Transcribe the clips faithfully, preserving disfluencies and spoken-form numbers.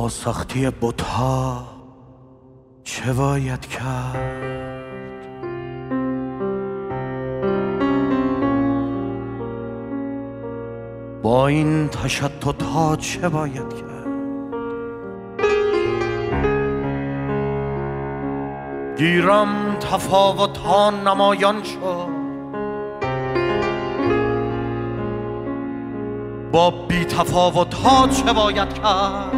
با سختی بت‌ها چه باید کرد؟ با این تشتت‌ها چه باید کرد؟ گیرم تفاوت‌ها نمایان شد، با بی تفاوت‌ها چه باید کرد؟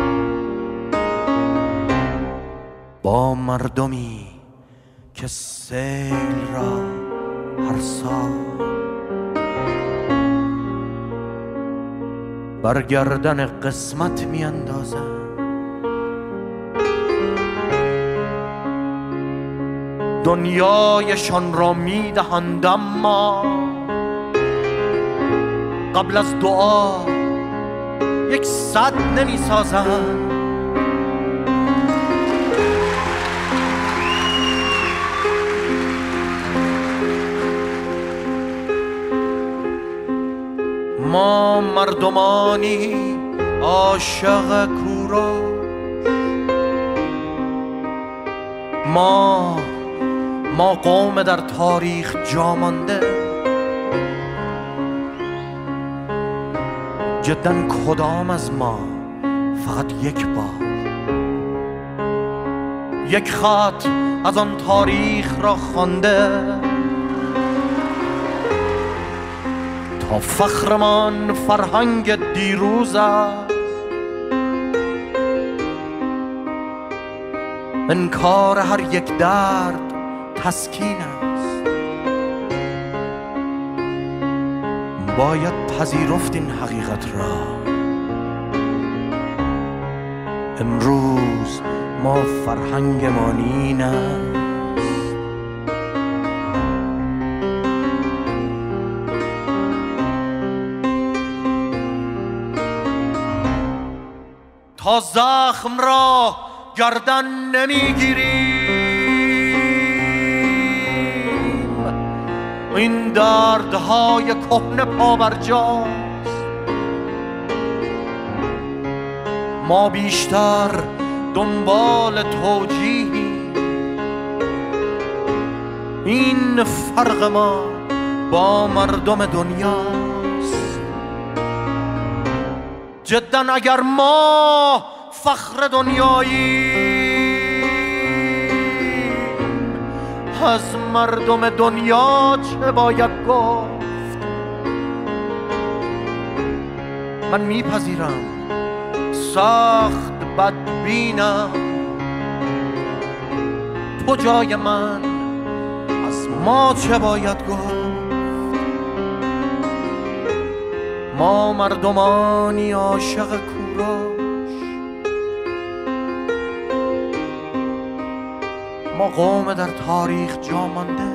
با مردمی که سیل را هر سال بر گردن قسمت می اندازند، دنیایشان را می دهند اما قبل از دعا یک صد نمی سازند. ما مردمانی عاشق کوروش، ما ما قوم در تاریخ جا مانده، جداً کدام از ما فقط یک بار یک خط از آن تاریخ را خوانده تا فخرمان فرهنگ دیروز است؟ انکار هر یک درد تسکین است، باید پذیرفت این حقیقت را. امروز ما فرهنگمان این است، تا زخم را گردن نمیگیریم، این دردهای کهنه پابرجاست. ما بیشتر دنبال توجیهیم، این فرق ما با مردم دنیاست. جدا اگر ما فخر دنیاییم، از مردم دنیا چه باید گفت؟ من میپذیرم سخت بدبینم، تو جای من از ما چه باید گفت؟ ما مردمانی عاشق کوروش، ما قوم در تاریخ جا مانده،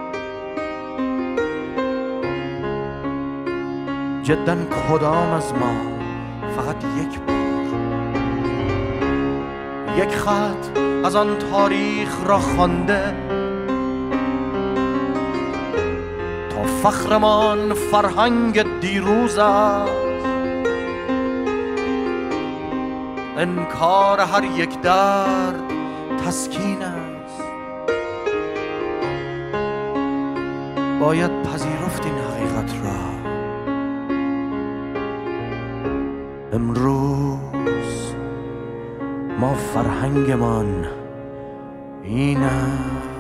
جدا کدام از ما فقط یک بار یک خط از آن تاریخ را خوانده تا فخرمان فرهنگ دیروز است؟ انکار هر یک درد تسکین است، باید پذیرفت این حقیقت را. امروز ما فرهنگمان این است.